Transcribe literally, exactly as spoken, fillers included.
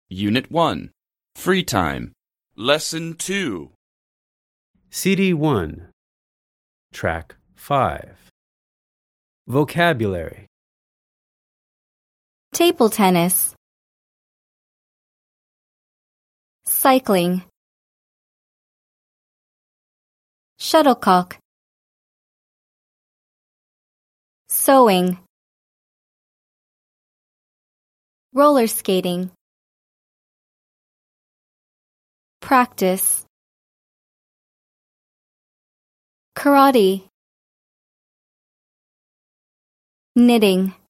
Unit one. Free Time. Lesson two. C D one. Track five. Vocabulary. Table tennis, cycling, shuttlecock, sewing, roller skating, practice, karate, knitting.